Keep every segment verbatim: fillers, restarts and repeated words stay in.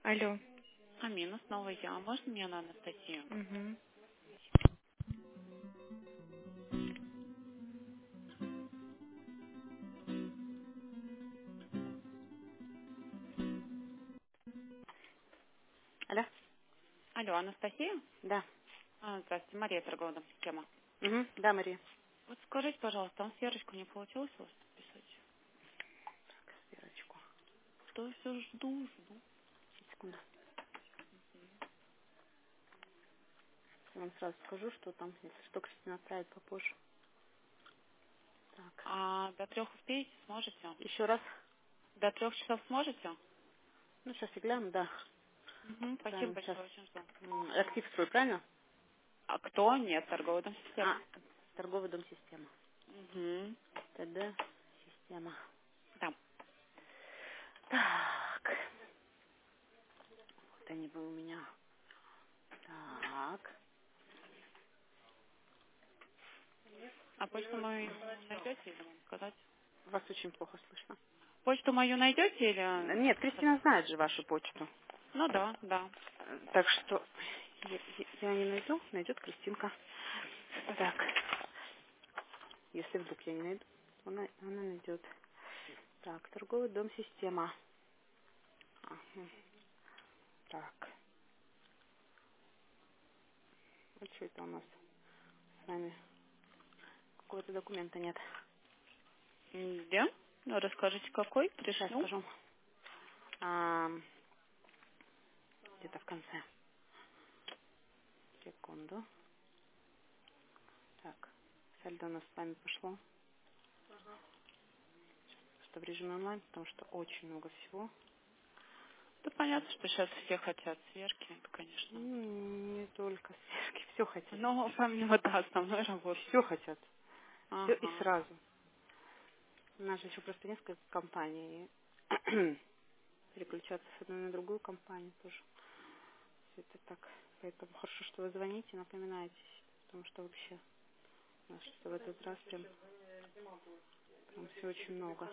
Алло. Амина, снова я. Можно мне на Анастасию? Угу. Алло? Алло, Анастасия? Да. А, здравствуйте, Мария, торговая дом система. Угу. Да, Мария. Вот скажите, пожалуйста, там Сверочку не получилось у вас записать? Верочку. То все жду, жду. Секунду. Я вам сразу скажу, что там, если что, Кристина отправит попозже. Так. А до трех успеете, сможете? Еще раз. До трех часов сможете? Ну, сейчас я гляну, да. Угу, спасибо Правильно, сейчас. большое, очень жду. М, Актив свой, правильно? А кто? Нет, торговый дом А, система. торговый дом система. Угу. ТД система. Да. Так. Вот они вы у меня. Так. А почту мою найдете или вам сказать? Вас очень плохо слышно. Почту мою найдете или... Нет, Кристина знает же вашу почту. Ну да, да. Э, Так что я, я- я не найду, найдет Кристинка. Так. Если вдруг я не найду, она, она найдет. Так, торговый дом система. Ага. Так. Вот что это у нас с вами? Какого-то документа нет. Где? Ну, расскажите, какой? Сейчас Пришлю. скажу. А, где-то в конце. Секунду. Так. Сальдо у нас с вами пошло. Что в режиме онлайн, потому что очень много всего. Да понятно, что сейчас все хотят сверки, это, конечно. М, Не только сверки, все хотят. Но помимо, да, основной работы. Все хотят. Все и Ага. сразу. У нас же еще просто несколько компаний. Переключаться с одной на другую компанию тоже. Все это так. Поэтому хорошо, что вы звоните, напоминаетесь. Потому что вообще у нас что в этот раз прям, прям все очень много.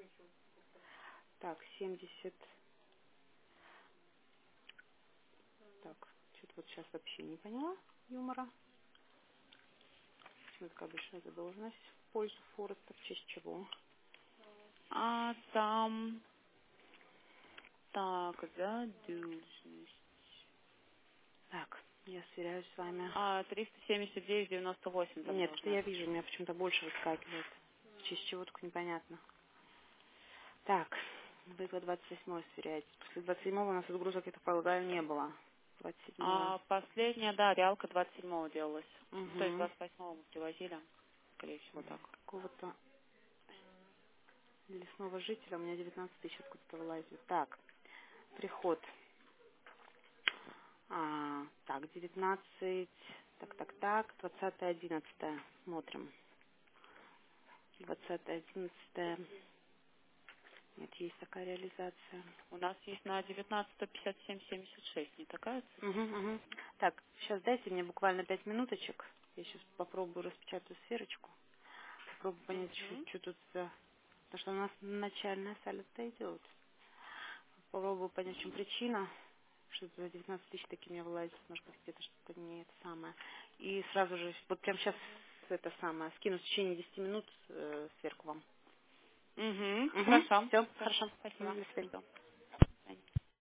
Так, семьдесят. Так, что-то вот сейчас вообще не поняла юмора. Почему такая большая задолженность в пользу Фореста, в честь чего? А там, так, задолженность. Так, я сверяюсь с вами. А, триста семьдесят девять девяносто восемь там Нет, это должно я быть. вижу, у меня почему-то больше выскакивает. В честь чего только непонятно. Так, вы по двадцать восьмой сверяетесь. После двадцать седьмого у нас отгрузок, я так полагаю, не было. двадцать седьмое. А последняя, да, реалка двадцать седьмого делалась. Ну, то есть Угу. двадцать восьмого мы привозили. Скорее всего, так. Какого-то лесного жителя у меня девятнадцать тысяч откуда-то вылазит. Так, приход. А, так, девятнадцать. Так, так, так. двадцатое одиннадцатое. Смотрим. двадцатое одиннадцатое. Нет, есть такая реализация. У нас есть на девятнадцать сто пятьдесят семь семьдесят шесть, не такая цифра? Угу, угу. Так, сейчас дайте мне буквально пять минуточек. Я сейчас попробую распечатать сферочку. Попробую понять, Угу. что тут за... Потому что у нас начальная салют-то идет. Попробую понять, в чем причина. Что-то за девятнадцать тысяч таки мне вылазит. Может быть, где-то что-то не это самое. И сразу же, вот прямо сейчас это самое, скину в течение десяти минут э, сверху вам. Угу. Угу. Хорошо. Все, Все, хорошо. спасибо. Мгм, до свидания. Жду.